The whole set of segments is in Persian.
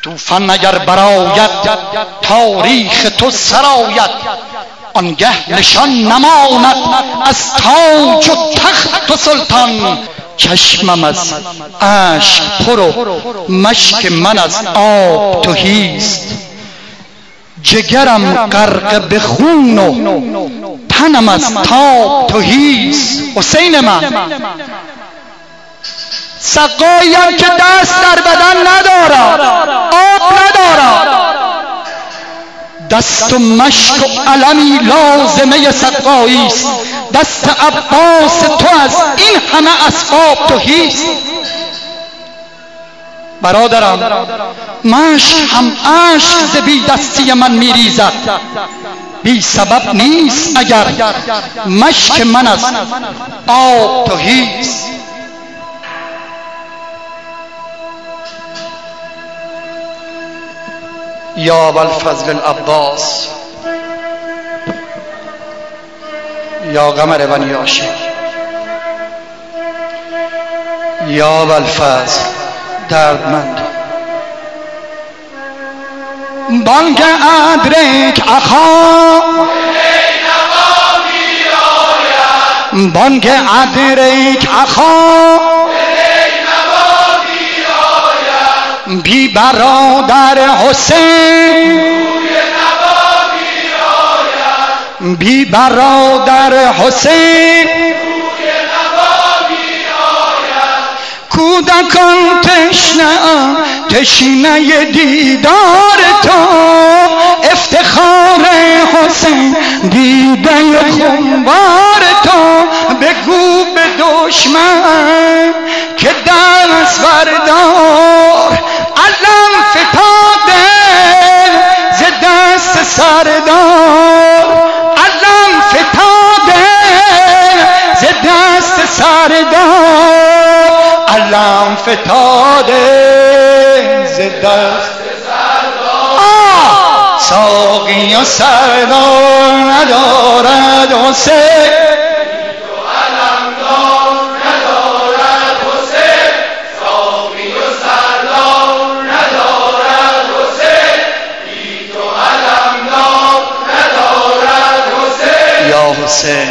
طوفان اگر براید تاریخ تو سراید، آنگه نشان نماند از تاج و تخت و سلطان. چشمم از اشک پر و مشک من از آب تهیست، جگرم غرق به خون و تنم از تاب تهیست. حسین من سقایم که دست در بدن ندارد، آب ندارد، دست و مشک و علمی لازمه سقایی است. دست عباس تو از این همه اسباب تهیست. برادرم مشک هم اشک ز بی دستی من میریزد، بی سبب نیست اگر مشک من از آب تهیست. یا ابوالفضل العباس، یا قمر بنی هاشم، یا ابوالفضل دردمند. بانگ ادرک اخا، بانگ ادرک اخا، بی برادر حسین، بی برادر حسین، کودکان تشنه دیدار تو، افتخار حسین دیده خونبار تو. بگو به دشمن که دست بردار، علم فتاده ز دست سردار، علم فتاده ز دست سردار، علم فتاده ز دست سردار. ساقی و سردار ندارد حسین، حسین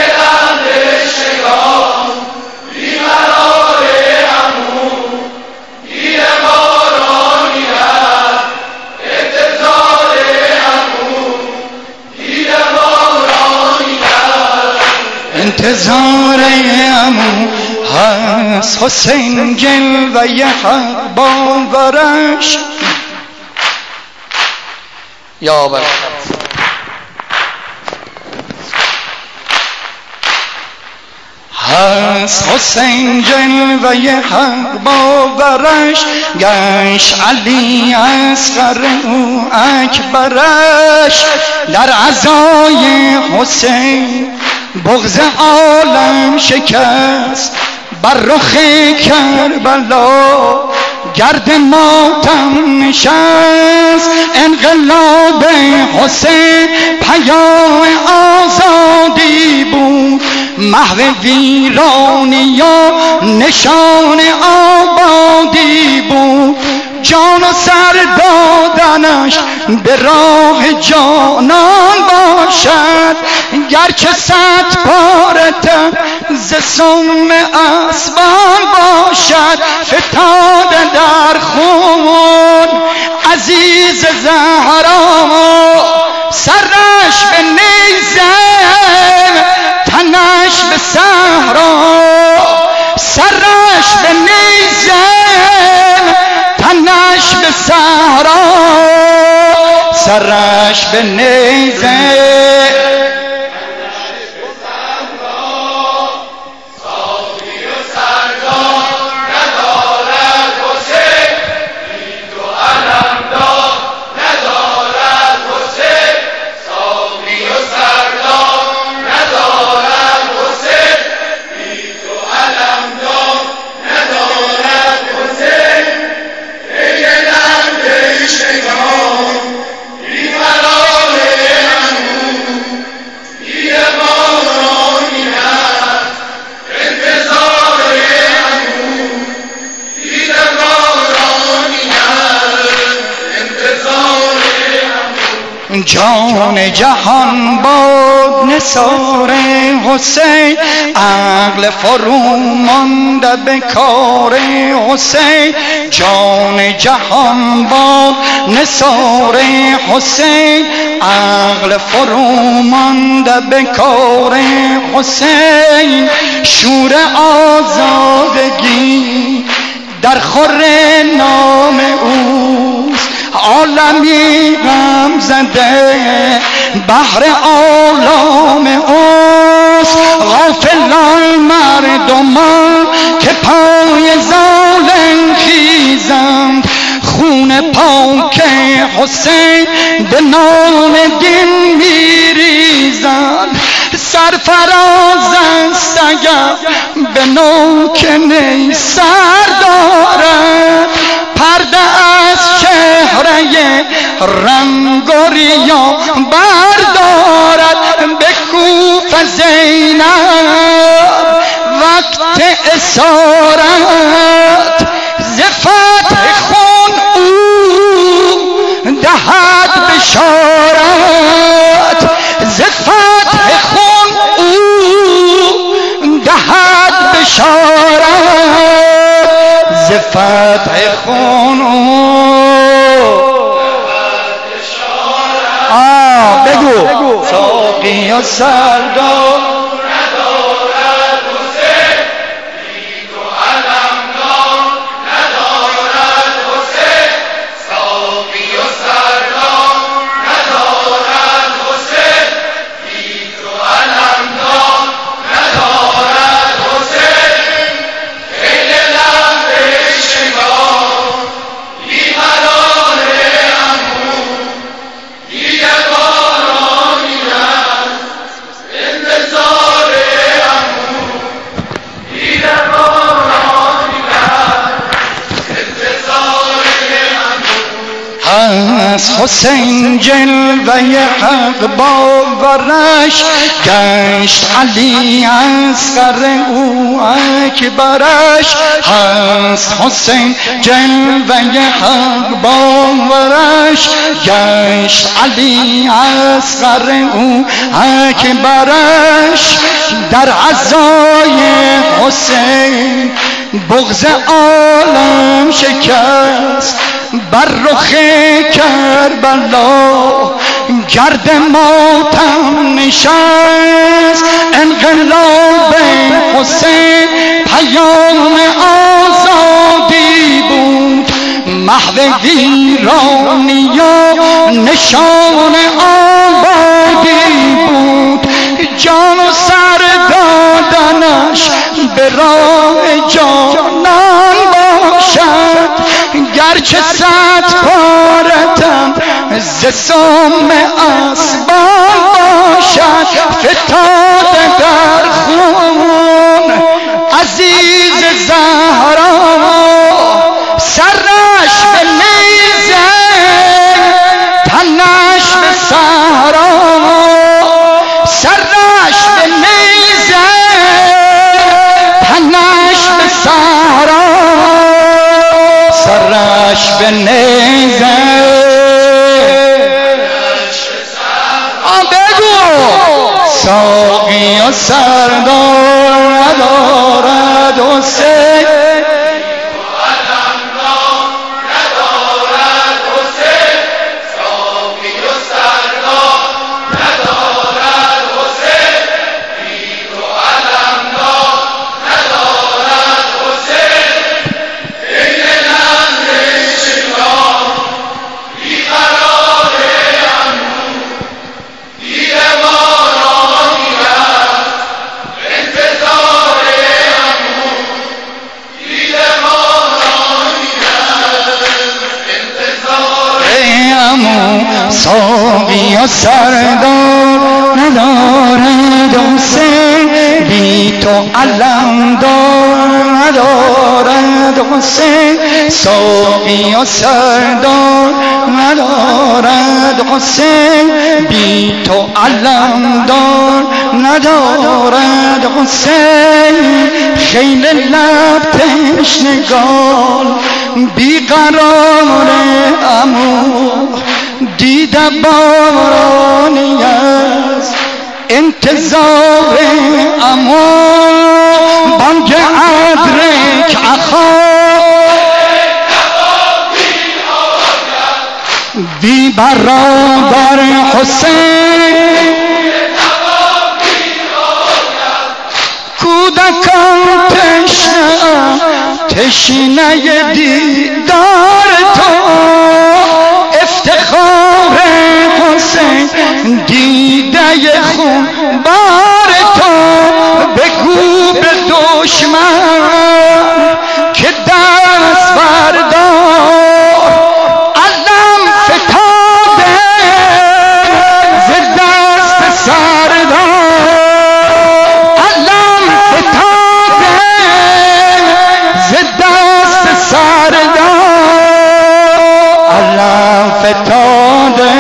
انتظار عمو هست، حسین جلوه حق باورش. یا برکت هست حسین جلوه حق باورش، گشت علی اصغر و اکبرش. در عزای حسین بغض عالم شکست، بر رخ کربلا گرد ماتم نشست. انقلاب حسین پیام آزادی بود، محو ویرانی و نشان آبادی بود. جان و سر دادنش به راه جانان باشد، گرچه 100 پاره ز سم اسبان باشد. فتاده در خون عزیز زهرا، سرش به نیزه تنش به صحرا، سرش به نیزه تنش به صحرا، سرش به نیزه. جان جهان باد نثار حسین، عقل فرو مانده به کار حسین. جان جهان باد نثار حسین، عقل فرو مانده به کار حسین. شور آزادگی در خور نام اوست، عالمی غم زده بحر آلام اوست. غافلان مردمان که پای ظالم خیزند، خون پاک حسین به نام دین میریزند. سرفراز است اگر به نوک نی سر دارد، پرده از چهره رنگ و ریا بردارد. بکوف زینب وقت اسارت، ز فتح خون او دهد بشارت. ز فتح خون او دهد بشارت. ز فتح خون او بگو ساقی و سردار ندارد حسین، دید و علمدار ندارد حسین. ساقی و سردار ندارد حسین، دید و علمدار ندارد حسین. خیل لب شکار بیقرار امو، دیده بارانی است انتظار امو، دیده بارانی است انتظار امو. هست حسین جلوه حق باورش، گشت علی اصغر او اکبرش. هست حسین جلوه حق باورش، گشت علی اصغر او اکبرش. در عزای حسین بغض عالم شکست، بر رخ کربلا گرد ماتم نشست. انقلاب حسین پیام آزادی بود، محو ویرانی و نشان آبادی بود. جان و سر دادنش به راه جانان باشد، گرچه صد پارتم ز سم اسبان باشد. فتاده در خون عزیز زهرا، سرش به نیزه تنش به صحرا. سرش به نیزه تنش به صحرا. سرش به نیزه بگو ساقی و سردار ندارد حسین، ساقی و سردار ندارد حسین، بی تو علمدار ندارد حسین. ساقی و سردار ندارد حسین، بی تو علمدار ندارد حسین. خیل لب تشنگان بیقرار امو، دید دیده بارانی است انتظار امان بانگ ادرک بی برادر حسین کودکان تشنه دیدار تو افتخار حسین دیده خون بار تو بگو به دشمن که دست بردار علم فتاده ز دست سردار علم فتاده ز دست سردار علم فتاده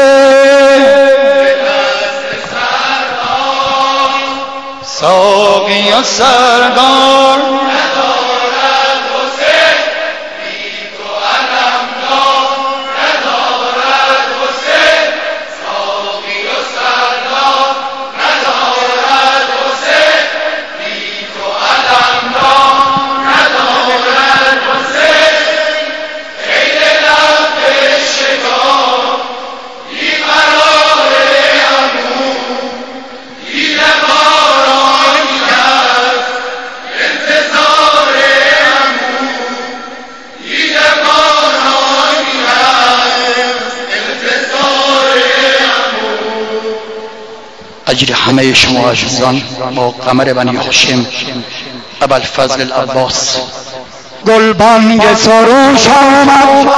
ساقی و سردار ندارد حسین بی تو علمدار ندارد حسین ساقی و سردار ندارد حسین بی تو علمدار ندارد حسین خیل لب شکار بی قرار عمو دیده بارانی است انتظار عمو دیده بارانی است انتظار عمو. اجر همه شما عزیزان با قمر بنی هاشم ابوالفضل العباس گلبانگ سروش آمد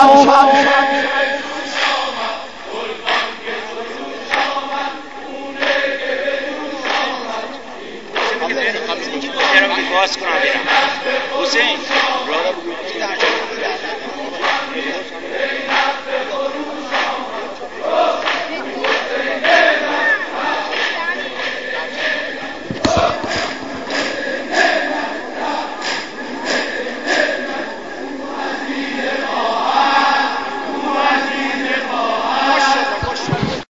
باز کنم حسین